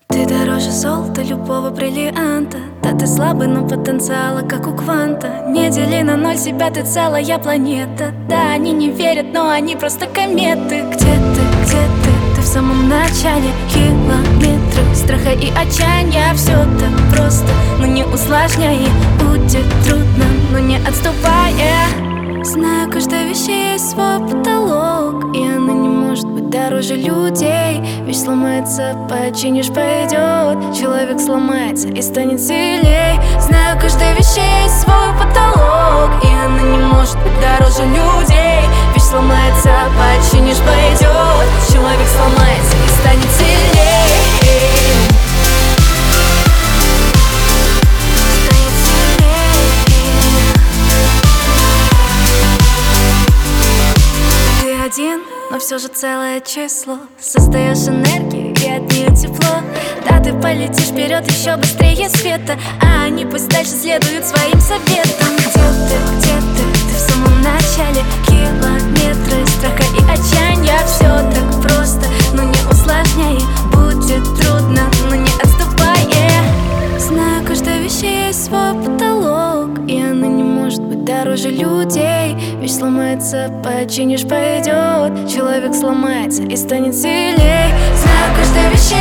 Ты дороже золота, любого бриллианта. Да ты слабый, но потенциала, как у кванта. Не дели на ноль себя, ты целая планета. Да, они не верят, но они просто кометы. Где ты, где ты? Ты в самом начале. Километры страха и отчаяния. Все так просто, но не усложняй. Будет трудно, но не отступая. Знаю, каждой вещи есть свой потолок, и она не может быть дороже людей. Вещь сломается, починишь, пойдет. Человек сломается и станет сильней. Знаю, каждой вещи есть свой потолок, и она не может быть дороже людей. Вещь сломается, починишь, пойдет. Человек сломается и станет сильней. Но все же целое число. Создаешь энергию и от нее тепло. Да, ты полетишь вперед еще быстрее света, а они пусть дальше следуют своим советам. Где ты, где ты? Ты в самом начале. Километры страха и отчаяния. Все так просто, но не усложняй. Будет трудно, но не отступай. Знаю, каждой вещи есть свой потолок, и она не может быть дороже людей. Вещь сломается, починишь, пойдет. Человек сломается и станет сильней. Знаю, каждой вещи